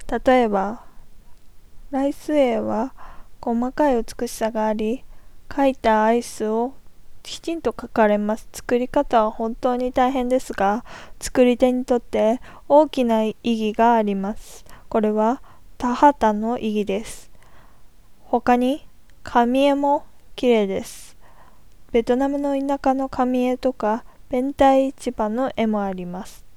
例えば、ライス絵は細かい美しさがあり、描いたアイスをきちんと描かれます。作り方は本当に大変ですが、作り手にとって大きな意義があります。これは田畑の意義です。他に、紙絵も綺麗です。ベトナムの田舎の紙絵とか、弁天市場の絵もあります。